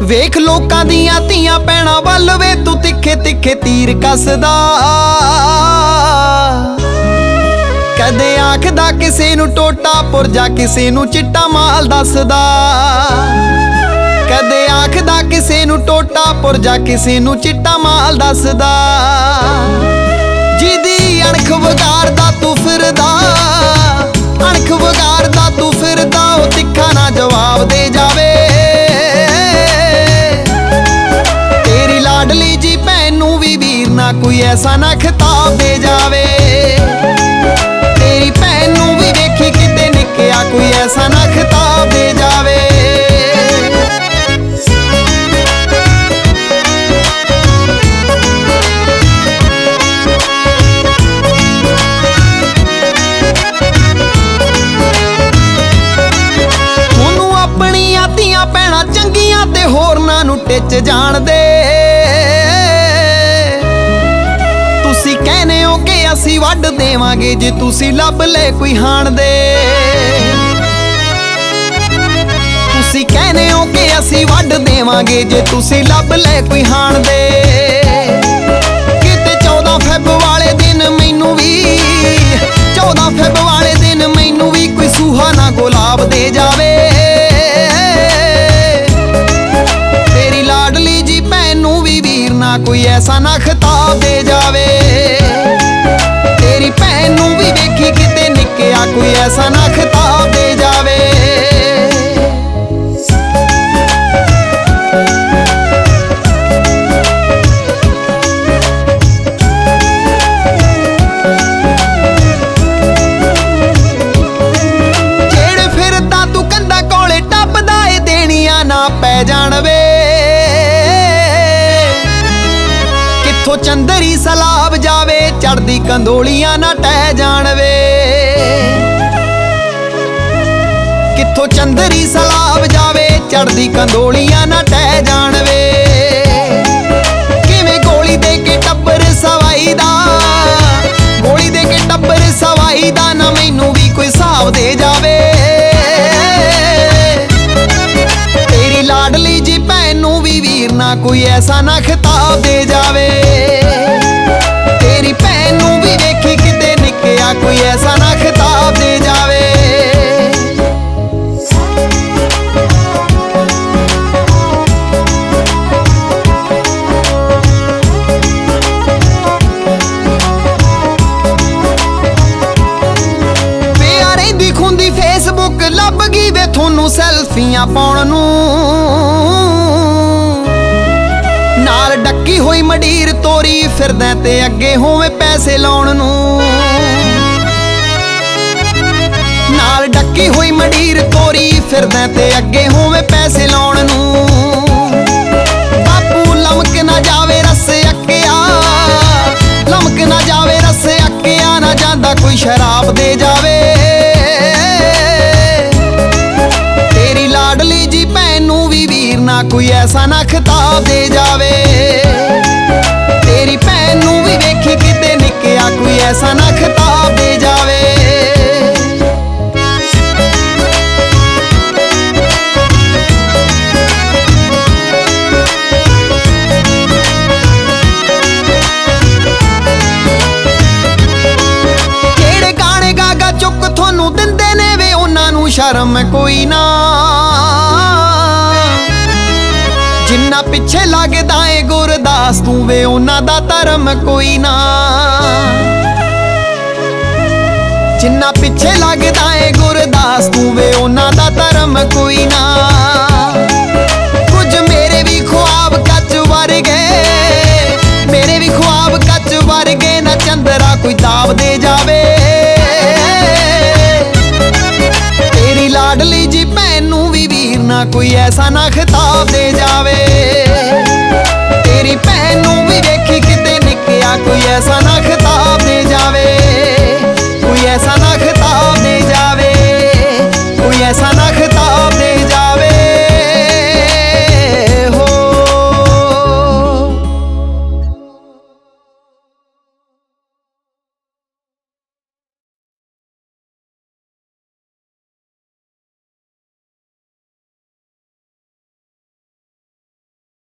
ਵੇਖ ਲੋਕਾਂ ਦੀਆਂ ਧੀਆਂ ਭੈਣਾਂ ਵੱਲ ਵੇ ਤੂੰ ਤਿੱਖੇ ਤਿੱਖੇ ਤੀਰ ਕੱਸਦਾ। ਕਦੇ ਆਖਦਾ ਕਿਸੇ ਨੂੰ ਟੋਟਾ ਪੁਰਜਾ ਕਿਸੇ ਨੂੰ ਚਿੱਟਾ ਮਾਲ ਦੱਸਦਾ। ਕਦੇ ਆਖਦਾ ਕਿਸੇ ਨੂੰ ਟੋਟਾ ਪੁਰਜਾ ਕਿਸੇ ਨੂੰ ਚਿੱਟਾ ਮਾਲ ਦੱਸਦਾ। ਜਿਹਦੀ ਅਣਖ ਵਿਗਾੜਦਾ ਤੂੰ ਫਿਰਦਾ, ਅਣਖ ਵਿਗਾੜਦਾ ਤੂੰ ਫਿਰਦਾ, ਉਹ ਤਿੱਖਾ ਨਾ ਜਵਾਬ ਦੇ ਜਾਵੇ। ਤੇਰੀ ਲਾਡਲੀ ਜੀ ਭੈਣ ਨੂੰ ਵੀ ਵੀਰ ਨਾ ਕੋਈ ਐਸਾ ਨਾ ਖਿਤਾਬ ਦੇ ਜਾਵੇ। ਤੇਰੀ ਭੈਣ ਨੂੰ ਵੀ ਵੇਖੀ ਕਿਤੇ ਨਿੱਕਿਆ ਕੋਈ ਐਸਾ ਨਾ ਖਿਤਾਬ ਦੇ ਜਾਵੇ। ਉਹਨੂੰ ਆਪਣੀਆਂ ਧੀਆਂ ਭੈਣਾਂ ਚੰਗੀਆਂ ਤੇ ਹੋਰਨਾਂ ਨੂੰ ਟਿੱਚ ਜਾਣਦੇ। ਤੁਸੀਂ ਕਹਿੰਦੇ ਹੋ ਕਿ ਅਸੀਂ ਵੱਢ ਦੇਵਾਂਗੇ ਜੇ ਤੁਸੀਂ ਲੱਭ ਲੈ ਕੋਈ ਹਾਣ ਦੇ। ਤੁਸੀਂ ਕਹਿੰਦੇ ਹੋ ਕਿ ਅਸੀਂ ਵੱਢ ਦੇਵਾਂਗੇ ਜੇ ਤੁਸੀਂ ਲੱਭ ਲੈ ਕੋਈ ਹਾਣ ਦੇ। ਕਿਤੇ 14 ਫੈਬ ਵਾਲੇ ਦਿਨ ਮੈਨੂੰ ਵੀ, 14 ਫੈਬ ਵਾਲੇ ਦਿਨ ਮੈਨੂੰ ਵੀ ਕੋਈ ਸੂਹਾ ਨਾ ਗੁਲਾਬ ਦੇ ਜਾਵੇ। ਤੇਰੀ ਲਾਡਲੀ ਜੀ ਭੈਣ ਨੂੰ ਵੀ ਵੀਰ ਨਾ ਕੋਈ ਐਸਾ ਨਾ ਖਿਤਾਬ ਦੇ ਜਾਵੇ। ਤੇਰੀ ਭੈਣ ਨੂੰ ਵੀ ਵੇਖੀ ਕਿਤੇ ਨਿੱਕਿਆ ਕੋਈ ਐਸਾ ਨਾ ਖਿਤਾਬ ਦੇ ਜਾਵੇ। ਜਿਹੜੇ ਫਿਰਦਾ ਤੂੰ ਕੰਧਾਂ ਕੋਲੇ ਟੱਪਦਾ ਏ ਦੇਣੀਆਂ ਨਾ ਪੈ ਜਾਣ ਵੇ। ਕਿੱਥੋਂ ਚੰਦਰੀ ਸਲਾਬ ਜਾਵੇ ਚੜਦੀ ਕੰਦੋਲੀਆਂ ਨਾ ਟਹਿ ਜਾਣ ਵੇ। ਕਿੱਥੋਂ ਚੰਦਰੀ ਸਲਾਬ ਜਾਵੇ ਚੜਦੀ ਕੰਦੋਲੀਆਂ ਨਾ ਟਹਿ ਜਾਣ ਵੇ। ਕਿਵੇਂ ਗੋਲੀ ਦੇ ਕੇ ਟੱਬਰ ਸਵਾਈ ਦਾ, ਗੋਲੀ ਦੇ ਕੇ ਟੱਬਰ ਸਵਾਈ ਦਾ ਨਾ ਮੈਨੂੰ ਵੀ ਕੋਈ ਹਿਸਾਬ ਦੇ ਜਾਵੇ। ਤੇਰੀ ਲਾਡਲੀ ਜੀ ਭੈਣ ਨੂੰ ਵੀ ਵੀਰ ਨਾ ਕੋਈ ਐਸਾ ਨਾ ਖਿਤਾਬ ਦੇ ਜਾਵੇ। ਤੇਰੀ ਭੈਣ ਨੂੰ ਵੀ ਵੇਖੀ ਕਿਤੇ ਨਿੱਕਿਆ ਕੋਈ ਐਸਾ ਨਾ ਖਿਤਾਬ ਦੇ ਜਾਵੇ। ਪਿਆ ਰਹਿੰਦੀ ਖੁੰਦੀ ਫੇਸਬੁੱਕ ਲੱਭ ਗਈ ਵੇ ਤੁਹਾਨੂੰ ਸੈਲਫੀਆਂ ਪਾਉਣ ਨੂੰ। ਨਾਲ ਡੱਕੀ ਹੋਈ ਮੰਡੀਰ ਤੋਰੀ ਫਿਰਦਾ ਤੇ ਅੱਗੇ ਹੋਵੇ ਪੈਸੇ ਲਾਉਣ ਨੂੰ। ਨਾਲ ਡੱਕੀ ਹੋਈ ਮੰਡੀਰ ਤੋਰੀ ਫਿਰਦਾ ਤੇ ਅੱਗੇ ਹੋਵੇ ਪੈਸੇ ਲਾਉਣ ਨੂੰ। ਬਾਪੂ ਲਮਕ ਨਾ ਜਾਵੇ ਰਸ ਅੱਕਿਆ, ਲਮਕ ਨਾ ਜਾਵੇ ਰਸ ਅੱਕਿਆ, ਨਾ ਜਾਂਦਾ ਕੋਈ ਸ਼ਰਾਬ ਦੇ ਜਾਵੇ। ਤੇਰੀ ਲਾਡਲੀ ਜੀ ਭੈਣ ਨੂੰ ਵੀ ਵੀਰ ਨਾ ਕੋਈ ਐਸਾ ਨਾ ਖਿਤਾਬ ਦੇ ਜਾਵੇ। ਤੇਰੀ ਭੈਣ ਨੂੰ ਵੀ ਵੇਖੀ ਕਿਤੇ ਨਿੱਕਿਆ ਕੋਈ ਐਸਾ ਨਾ ਖਿਤਾਬ ਦੇ ਜਾਵੇ। ਕਿਹੜੇ ਗਾਣੇ ਗਾਗਾ ਚੁੱਕ ਤੁਹਾਨੂੰ ਦਿੰਦੇ ਨੇ ਵੇ ਉਹਨਾਂ ਨੂੰ ਸ਼ਰਮ ਕੋਈ ਨਾ। ਜਿੰਨਾ ਪਿੱਛੇ ਲੱਗਦਾ ਏ ਗੁਰਦਾਸ ਤੂੰ ਵੇ ਉਹਨਾਂ ਦਾ ਧਰਮ ਕੋਈ ਨਾ। ਜਿੰਨਾ ਪਿੱਛੇ ਲੱਗਦਾ ਏ ਗੁਰਦਾਸ ਤੂੰ ਵੇ ਉਹਨਾਂ ਦਾ ਧਰਮ ਕੋਈ ਨਾ। ਕੁਝ ਮੇਰੇ ਵੀ ਖ਼ੁਆਬ ਕੱਚ ਵਰਗੇ, ਮੇਰੇ ਵੀ ਖ਼ੁਆਬ ਕੱਚ ਵਰਗੇ, ਨਾ ਚੰਦਰਾ ਕੋਈ ਦਾਬ ਦੇ ਜਾਵੇ। ਤੇਰੀ ਲਾਡਲੀ ਜੀ ਭੈਣ ਨੂੰ ਵੀ ਵੀਰ ਨਾ ਕੋਈ ਐਸਾ ਨਾ ਖਿਤਾਬ ਦੇ ਜਾਵੇ। ਤੇਰੀ ਭੈਣ ਨੂੰ ਵੀ ਵੇਖੀ ਕਿਤੇ ਨਿੱਕਿਆ ਕੋਈ ਐਸਾ